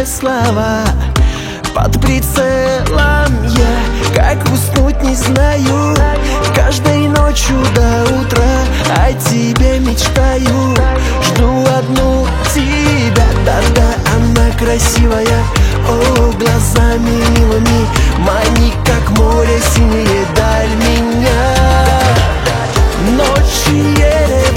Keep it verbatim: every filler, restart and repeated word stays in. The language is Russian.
слова. Под прицелом я, как уснуть не знаю. Каждой ночью до утра о тебе мечтаю. Жду одну тебя, да-да, она красивая. О, глазами милыми мани, как море синее, даль меня. Ночи еле